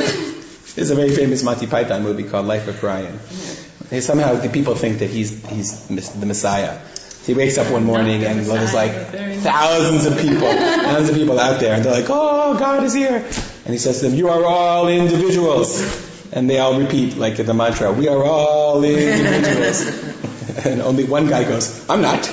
There's a very famous Monty Python movie called Life of Brian. And somehow the people think that he's the Messiah. He wakes up one morning and there's like thousands of people out there, and they're like, "Oh, God is here!" And he says to them, "You are all individuals," and they all repeat like the mantra, "We are all individuals." And only one guy goes, "I'm not."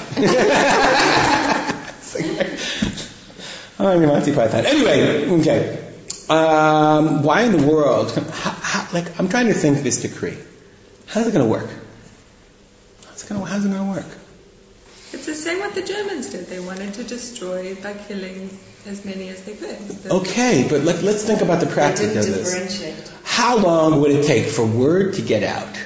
I'm Monty Python. Anyway, okay. Why in the world? I'm trying to think this decree. How's it going to work? How's it going to work? It's the same what the Germans did. They wanted to destroy by killing as many as they could. Okay, but let's think about the practice of this. How long would it take for word to get out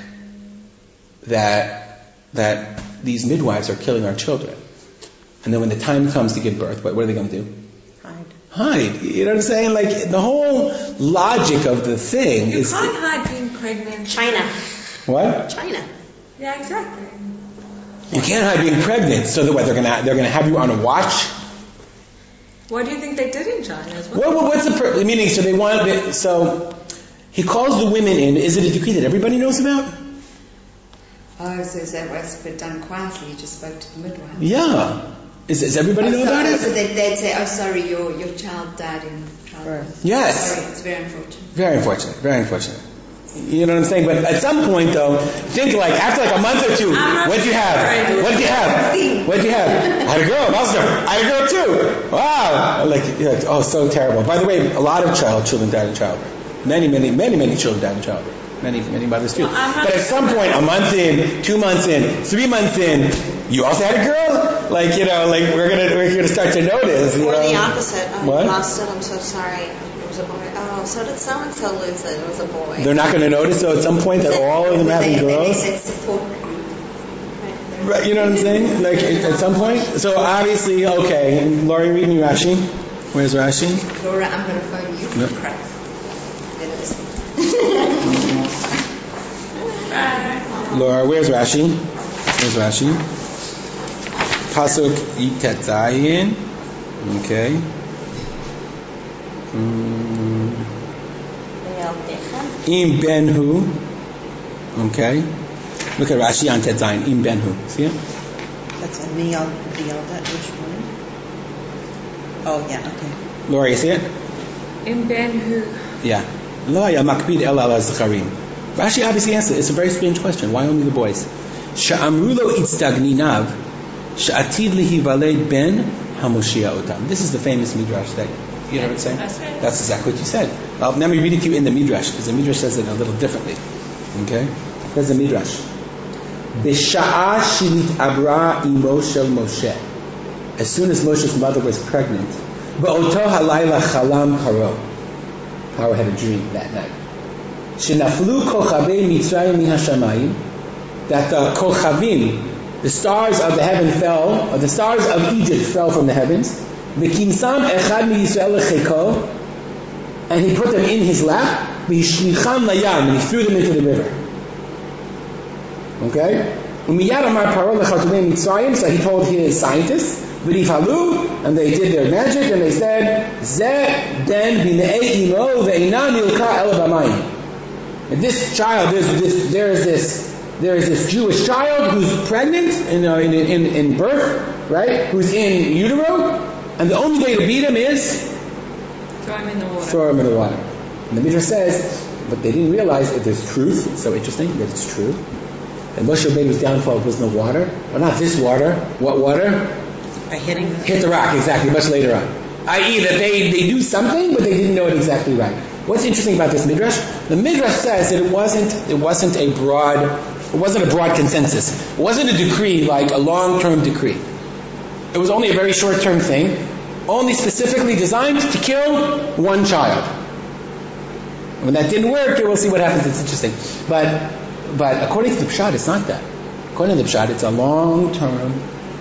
that these midwives are killing our children? And then when the time comes to give birth, what are they going to do? Hide. You know what I'm saying? Like, the whole logic of the thing is... You can't hide being pregnant. China. What? China. Yeah, exactly. You can't hide being pregnant, so that what, they're gonna have you on a watch? What do you think they did in China as well? Well, what's the meaning? So they want... So, he calls the women in. Is it a decree that everybody knows about? Oh, so that was but done quietly. You just spoke to the midwife. Yeah. Does everybody know about it? So they'd say, "Oh, sorry, your child died in childbirth." Yes. Sorry, it's very unfortunate. Very unfortunate. Very unfortunate. You know what I'm saying? But at some point, though, think after a month or two, what do you have? What do you have? What do you have? I had a girl, also. I had a girl too. Wow. Oh, so terrible. By the way, a lot of children died in childbirth. Many children died in childbirth. Many mothers too. But at some point, a month in, 2 months in, 3 months in, you also had a girl? We're gonna start to notice. Or the opposite. Oh, what? I lost it. I'm so sorry. It was a boy. Oh, so did so and so lose it. It was a boy. They're not going to notice, though, at some point that all of them having girls. They said support group. Right, you know what I'm saying? At some point. So obviously, okay. Laurie, read me Rashi. Where's Rashi? Laura, I'm going to phone you. Yep. Crap. Laura, where's Rashi? Pasuk Itetzayin. Okay. Im Benhu. Okay. Look at Rashi on Tetzayin. Im Benhu. See it? That's a Miyal, which one? Oh, yeah, okay. Laura, you see it? In Ben-Hu. Yeah. Lo haya makpid el ala zacharim. Rashi obviously answered. It's a very strange question. Why only the boys? Sha'amru lo itzdagninav sha'atid lihivaled ben hamoshia otam. This is the famous midrash that you know what I'm saying? That's exactly what you said. Let me read it to you in the midrash, because the midrash says it a little differently. Okay? There's the midrash. B'sha'a shilit abra imo shel Moshe. As soon as Moshe's mother was pregnant, ba'oto halayla chalam paro. Paro had a dream that night. Shenaflu kochavei Mitzrayim min hashamayim. That the kochavim, the stars of the heaven fell, or the stars of Egypt fell from the heavens. V'kimsam echad miYisrael lecheko, and he put them in his lap. V'yishlicham layam, and he threw them into the river. Okay? Umiyad amar paro lechartumei Mitzrayim, so he told his scientists, v'nifhalu, and they did their magic, and they said, Zeh ben b'nei imo ve'inam yilka el b'mayim. And this child, there is this Jewish child who's pregnant in birth, right? Who's in utero, and the only way to beat him is Throw him in the water. Throw him in the water. And the Midrash says, but they didn't realize that there's truth. It's so interesting that it's true. And Moshe Rabbeinu's downfall was in the water, but not this water. What water? By hitting Hit the rock, exactly. Much later on, i.e., that they do something, but they didn't know it exactly right. What's interesting about this midrash? The midrash says that it wasn't a broad consensus. It wasn't a decree like a long-term decree. It was only a very short-term thing, only specifically designed to kill one child. When that didn't work, we'll see what happens. It's interesting. But according to the Pshat, it's not that. According to the Pshat, it's a long-term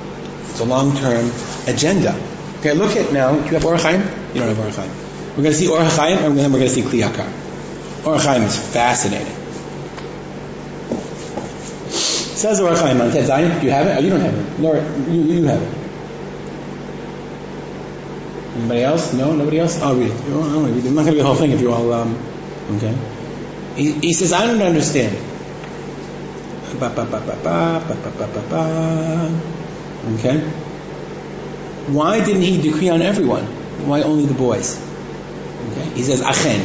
agenda. Okay, look at now. Do you have Orach Chaim? You don't have Orach Chaim. We're going to see Orach Chaim, and then we're going to see Kli Yakar. Orach Chaim is fascinating. It says Orach Chaim on Tet Zayin. Do you have it? Oh, you don't have it. Laura, you have it. Anybody else? No? Nobody else? I'll read it. I'm not going to read the whole thing if you all... okay. He says, I don't understand. Okay? Why didn't he decree on everyone? Why only the boys? Okay? He says, Achen.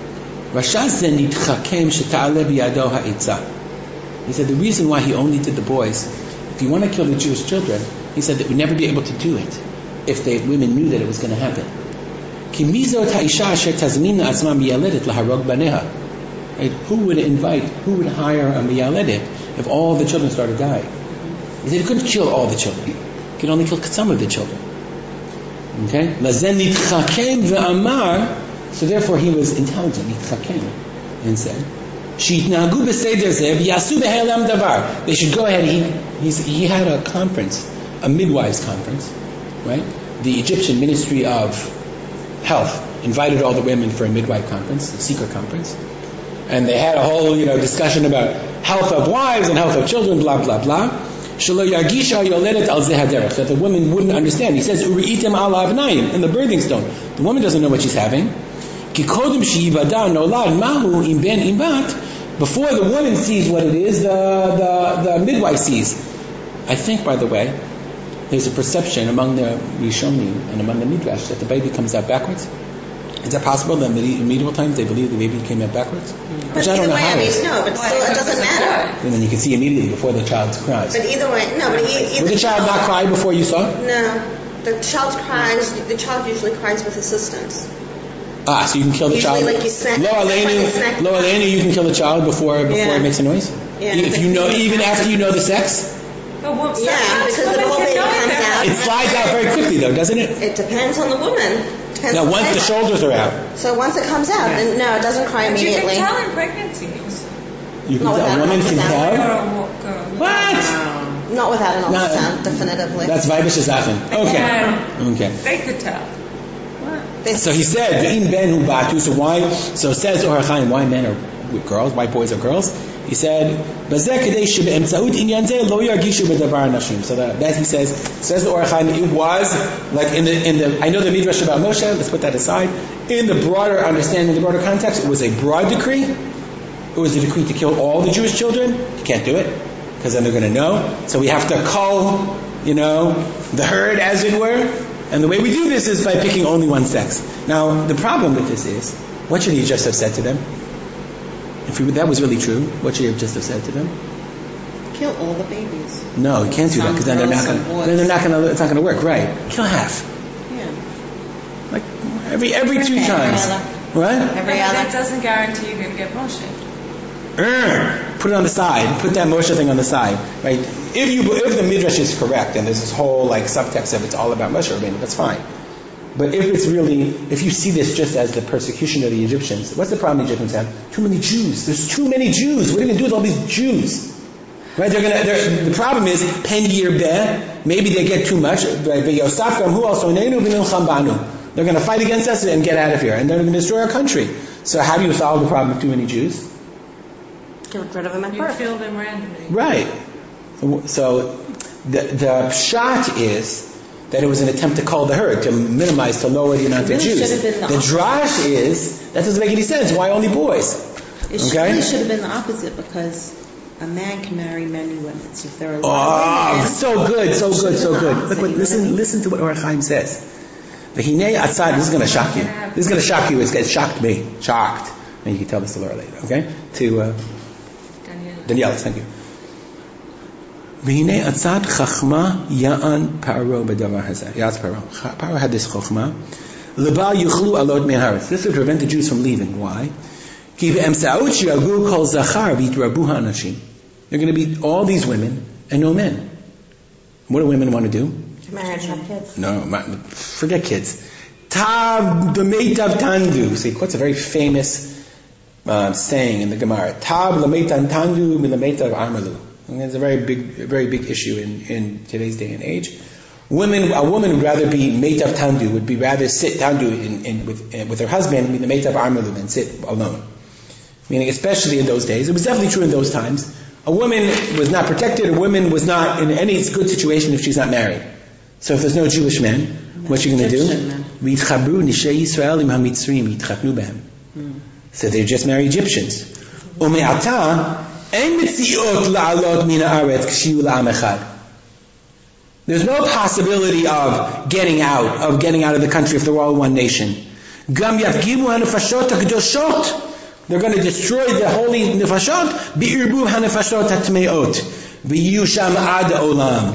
He said the reason why he only did the boys, if you want to kill the Jewish children, he said that we'd never be able to do it if the women knew that it was going to happen. Right? Who would hire a miyaledet if all the children started dying? He said he couldn't kill all the children. He could only kill some of the children. Okay? So therefore he was intelligent, and said, they should go ahead. He had a conference, a midwives conference, right? The Egyptian Ministry of Health invited all the women for a midwife conference, a secret conference, and they had a whole discussion about health of wives and health of children, blah blah blah. That the woman wouldn't understand. He says, in the birthing stone, the woman doesn't know what she's having. Before the woman sees what it is, the midwife sees. I think, by the way, there's a perception among the Rishonim and among the Midrash that the baby comes out backwards. Is that possible that in medieval times they believe the baby came out backwards? But either way, but still, it doesn't matter. And then you can see immediately before the child cries. But either way, no. But would the child not cry before you saw it? No. The child usually cries with assistance. So you can kill the child. Like you smack. Lo Aleinu, you can kill the child before it makes a noise. Yeah. If you know, even after you know the sex. Because the whole baby comes out. It slides out very quickly, though, doesn't it? It depends on the woman. Now, once the shoulders are out. So once it comes out, then no, it doesn't cry immediately. You can tell in pregnancies. You can tell. A woman can tell. What? Not without an ultrasound, definitively. That's Vaibish Zachen. Okay. They could tell. So he said, "Ve'im ben hu batu." So why? So says Or HaChaim, why men are girls? Why boys are girls? He said, "Bazeh kadei shebe'emtzaut inyan zeh lo yargishu bedavar nashim." So that he says the Or HaChaim, it was like in the I know the midrash about Moshe. Let's put that aside. In the broader understanding, the broader context, it was a broad decree. It was a decree to kill all the Jewish children. You can't do it because then they're going to know. So we have to cull, the herd, as it were. And the way we do this is by picking only one sex. Now, the problem with this is, what should he just have said to them? If that was really true, what should he have just have said to them? Kill all the babies. No, you can't do that because then they're not going to. It's not going to work, right? Kill half. Yeah. Like every 2 times. What? That doesn't guarantee you're going to get Moshe. Put it on the side. Put that Moshe thing on the side, right? If the midrash is correct and there's this whole subtext of it's all about Moshe Rabbeinu, that's fine. But if you see this just as the persecution of the Egyptians, what's the problem the Egyptians have? Too many Jews. There's too many Jews. What are you going to do with all these Jews? Right? The problem is pen yir beh. Maybe they get too much. They're going to fight against us and get out of here, and they're going to destroy our country. So how do you solve the problem of too many Jews? Get rid of them at You birth. kill them randomly. Right. So the shot is that it was an attempt to cull the herd, to minimize, to lower the amount of Jews. The drash is, that doesn't make any sense. Why only boys? It really should have been the opposite because a man can marry many women. So if there are a lot of women, so good. Listen to what Or HaChaim says. V'hinei atzad, this is going to shock you. It shocked me. Shocked. And you can tell this to Laura later, okay? To Danielle, thank you. V'hinei atzad chachma ya'an paro b'davar hazeh. Ya'az paro. Paro had this chachma. L'bal yuchlu alot me'haretz. This would prevent the Jews from leaving. Why? Ki v'emsa'ut shi'agu kol zachar v'yitrabu ha'anashim. They're going to be all these women and no men. What do women want to do? Marry and have kids. No, forget kids. Tab l'meitav tandu. See, what's a very famous saying in the Gemara? Tab l'meitav tandu milameitav armalu. And it's a very big issue in today's day and age. A woman would rather be meitav tandu, would be rather sit tandu with her husband, the meitav armalu, than sit alone. Meaning, especially in those days, it was definitely true in those times. A woman was not protected. A woman was not in any good situation if she's not married. So if there's no Jewish men, what's she going to do? So they just marry Egyptians. ומעתה אין מציאות לעלות מן הארץ כשיהיו לעם אחד. There's no possibility of getting out of the country if they're all one nation. גם יפגימו הנפשות הקדושות. They're going to destroy the holy nefashot בערבוב הנפשות הטמאות ויהיו שם עד העולם.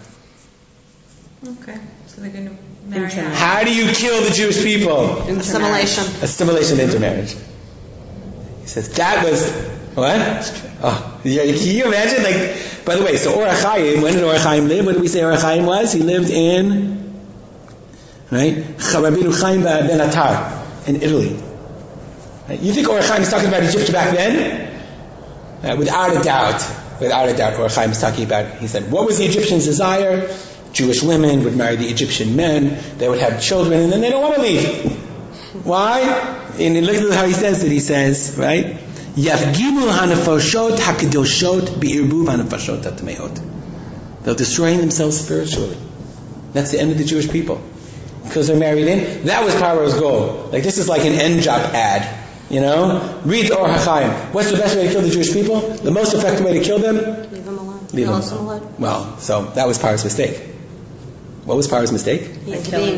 Okay, so they're going to marry out. How do you kill the Jewish people? Assimilation, intermarriage. He says that was what? Oh, yeah, can you imagine? Like, by the way, so Or HaChaim, when did Or HaChaim live? What did we say Or HaChaim was? He lived in, right? Rabbeinu Chaim ben Attar in Italy. Right? You think Or HaChaim is talking about Egypt back then? Without a doubt, Or HaChaim is talking about. He said, what was the Egyptians' desire? Jewish women would marry the Egyptian men. They would have children, and then they don't want to leave. Why? And look at how he says it. He says, right? Yafgimu hanafashot hakadoshot bi'irbuv hanafashot hatmeot. They're destroying themselves spiritually. That's the end of the Jewish people. Because they're married in. That was Paro's goal. Like, this is like an NJOP ad. You know? Read Or HaChaim. What's the best way to kill the Jewish people? The most effective way to kill them? Leave them alone. Leave them alone. Well, so that was Paro's mistake. What was Paro's mistake? He intervened.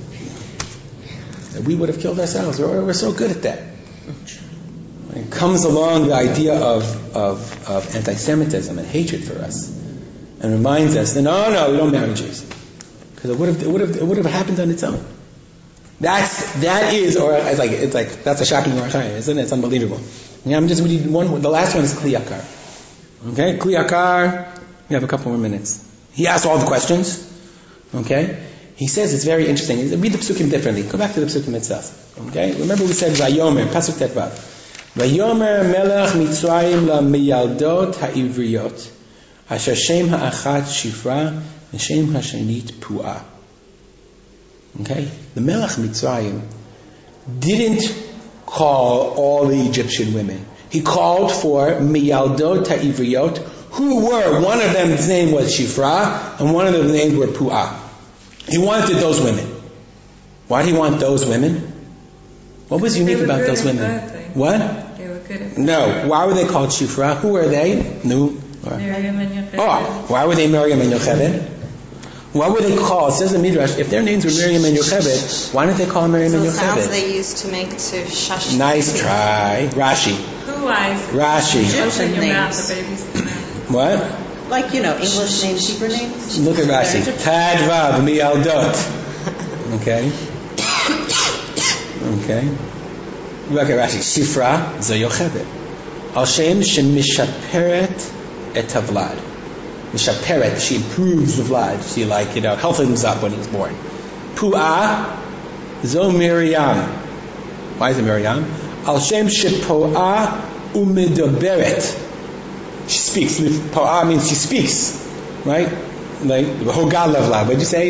We would have killed ourselves. We're so good at that. It comes along the idea of anti-Semitism and hatred for us, and reminds us that no, we don't marry Jews, because it would have happened on its own. That is, or it's like that's a shocking Or HaChaim, isn't it? It's unbelievable. Yeah, I'm just reading one. The last one is Kli Yakar. Okay, Kli Yakar. We have a couple more minutes. He asked all the questions. Okay. He says it's very interesting. Read the psukim differently. Go back to the psukim itself. Okay? Remember we said Vayomer, Pasuk Tetvav. Vayomer melech Mitzrayim la miyaldot ha'ivriyot asher shem ha'achat Shifra and shem ha'shenit Pu'ah. Okay? The melech Mitzrayim didn't call all the Egyptian women. He called for miyaldot ha'ivriyot, who were, one of them's name was Shifra and one of them's names were Pu'ah. He wanted those women. Why did he want those women? What was unique about those women? What? They were good at No. Why were they called Shifra? Who were they? No. Miriam and Yocheved. Oh, why were they Miriam and Yocheved? Why were they called? It says in Midrash, if their names were Miriam and Yocheved, why didn't they call Miriam and Sounds Yocheved? they used to make to shush. Nice try. Rashi. Who eyes? Rashi. Open your mouth, names. the baby's mouth. What? Like, English names, Hebrew names. Look at Rashi. Tadvav miyaldot. Okay. Look at Rashi. Shifra zo Yocheved. Al shem shemishaperet et havlad. Mishaperet, she improves the vlad. She healthens up when he's born. Pu'ah zo Miriam. Why is it Miriam? Al shem shepo'ah umedoberet. She speaks. Po'ah means she speaks, right? Like Hogalav. What did you say?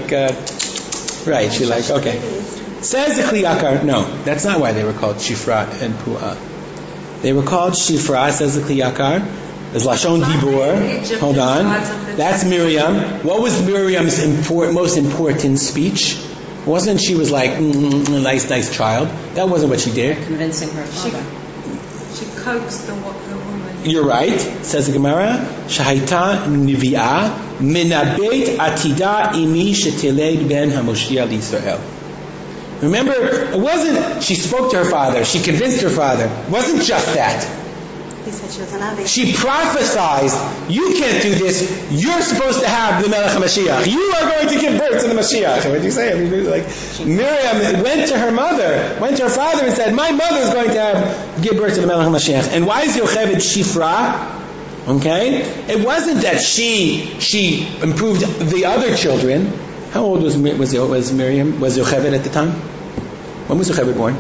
Right? Okay. Says the Kli Yakar. No, that's not why they were called Shifra and Pu'ah. They were called Shifra. Says the Kli Yakar. There's Lashon Dibor. Hold on. That's Miriam. What was Miriam's most important speech? Wasn't she was like nice child? That wasn't what she did. Convincing her father. She coaxed the woman. You're right, says the Gemara. Shahita Nivi'ah Minabeit Atida Imi Shetiled Ben Hamoshia L'Yisrael. Remember, it wasn't she spoke to her father, she convinced her father. It wasn't just that. He said she was an Navi. She prophesied, you can't do this, you're supposed to have the Melech HaMashiach. You are going to give birth to the Mashiach. What did you say? Miriam went to her father and said, my mother is going to give birth to the Melech HaMashiach. And why is Yocheved Shifra? Okay? It wasn't that she improved the other children. How old was Miriam? Was Yocheved at the time? When was Yocheved born?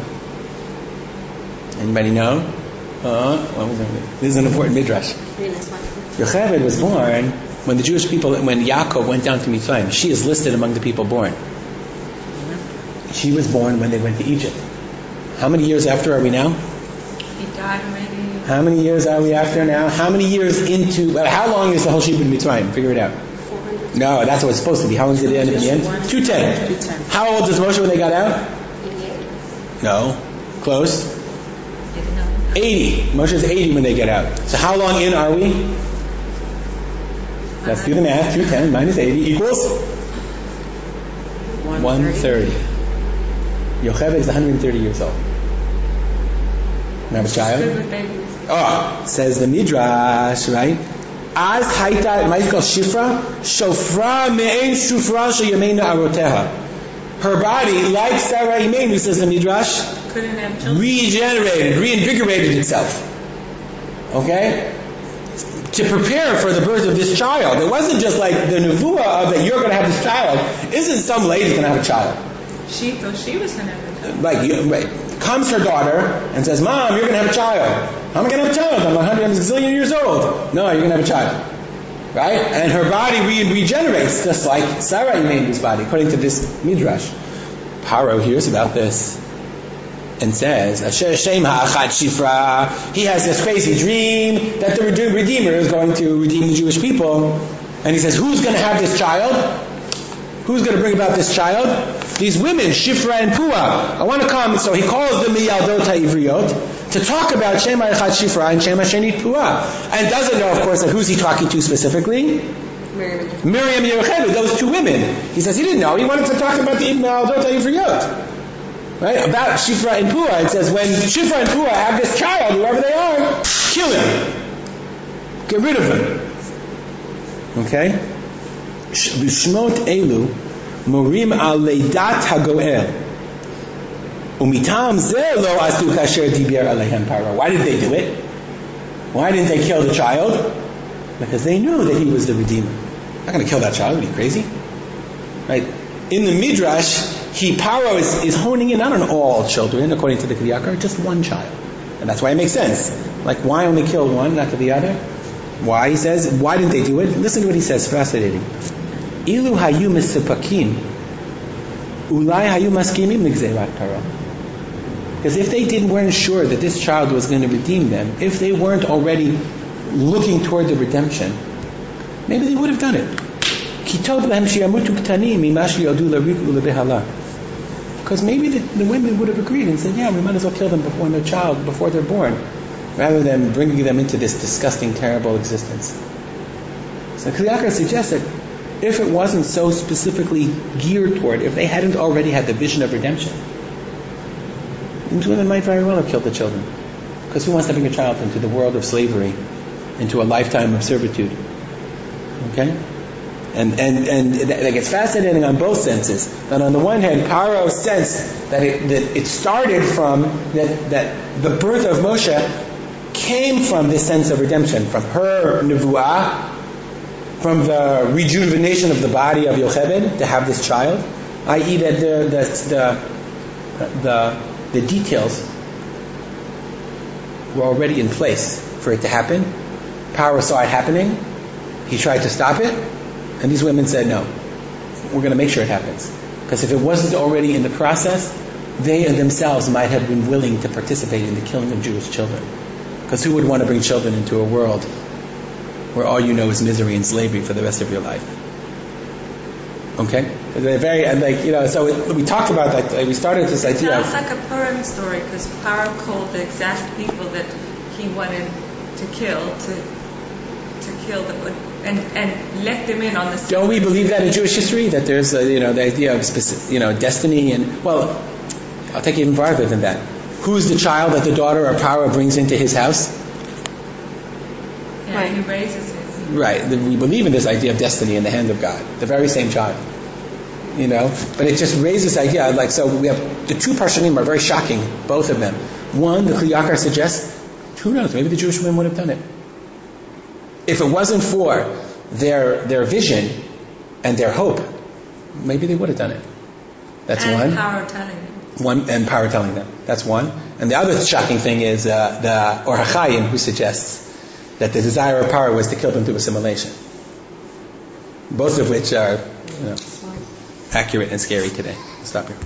Anybody know? This is an important midrash. Yocheved was born when the Jewish people, when Yaakov went down to Mitzrayim. She is listed among the people born. She was born when they went to Egypt. How many years after are we now? He died already. How many years are we after now? How many years into? How long is the whole Shibud Mitzrayim? Figure it out. 400. No, that's what it's supposed to be. How long did it end at the end? 210. How old is Moshe when they got out? 88. No. Close. 80. Moshe's 80 when they get out. So how long in are we? Let's do the math. 210 minus 80 equals 130. Yocheved is 130 years old. Have a child? Oh, says the Midrash, right? Az haita, it might call Shifra, Shofra me'en Shufra sheyameinu aroteha. Her body, like Sarah Imeinu, says the Midrash, couldn't have children. Regenerated, reinvigorated itself. Okay? To prepare for the birth of this child. It wasn't just like the nevuah of that you're going to have this child. Isn't some lady going to have a child? She thought she was going to have a child. Right. Comes her daughter and says, Mom, you're going to have a child. How am I going to have a child? I'm 100 gazillion years old. No, you're going to have a child. Right? And her body regenerates just like Sarah Imeinu's body, according to this Midrash. Paro hears about this and says, Asher Shem Ha'achad Shifra, he has this crazy dream that the Redeemer is going to redeem the Jewish people. And he says, who's going to have this child? Who's going to bring about this child? These women, Shifra and Puah. I want to come. So he calls them Miyaldot HaIvriyot to talk about Shem Ha'achad Shifra and Shem Ha'shenit Puah. And doesn't know, of course, like who's he talking to specifically? Miriam and Yocheved, those two women. He says he didn't know. He wanted to talk about the Miyaldot HaIvriyot. Right? About Shifra and Puah, it says when Shifra and Puah have this child, whoever they are, kill him. Get rid of him. Okay? B'shmot elu morim al leidat hagoel umitam zeh lo asu kasher diber alehem paro. Why did they do it? Why didn't they kill the child? Because they knew that he was the Redeemer. I'm not going to kill that child. Are you crazy? Right? In the Midrash, Paro is honing in not on all children, according to the Kli Yakar, just one child. And that's why it makes sense. Like, why only kill one, not the other? Why? He says, why didn't they do it? Listen to what he says, fascinating. Ilu hayu mesipakim, ulai hayu maskimim l'gzeirat Paro. Because if they weren't sure that this child was going to redeem them, if they weren't already looking toward the redemption, maybe they would have done it. Because maybe the women would have agreed and said, yeah, we might as well kill them before they're born, rather than bringing them into this disgusting, terrible existence. So Kli Yakar suggests that if it wasn't so specifically geared toward, if they hadn't already had the vision of redemption, these women might very well have killed the children. Because who wants to bring a child into the world of slavery, into a lifetime of servitude? Okay? And it's fascinating on both senses. That on the one hand, Paro sensed that it started from that the birth of Moshe came from this sense of redemption, from her nevuah, from the rejuvenation of the body of Yocheved to have this child, i.e. that the details were already in place for it to happen. Paro saw it happening. He tried to stop it. And these women said, no, we're going to make sure it happens. Because if it wasn't already in the process, they themselves might have been willing to participate in the killing of Jewish children. Because who would want to bring children into a world where all you know is misery and slavery for the rest of your life? Okay? So we talked about that. We started this idea. It sounds like a Purim story, because Paro called the exact people that he wanted to kill, to kill them, and let them in on this. Don't we believe that in Jewish history, that there's the idea of specific, destiny, and well, I'll take it even farther than that. Who's the child that the daughter of Paro brings into his house? Yeah, he raises it. Right. We believe in this idea of destiny in the hand of God. The very same child. But it just raises this idea. So we have the two Parshanim are very shocking, both of them. One, the Kli Yakar suggests, who knows? Maybe the Jewish women would have done it. If it wasn't for their vision and their hope, maybe they would have done it. That's one. And Paro telling them. And Paro telling them. That's one. And the other shocking thing is the Or HaChaim, who suggests that the desire of Paro was to kill them through assimilation. Both of which are accurate and scary today. Stop here.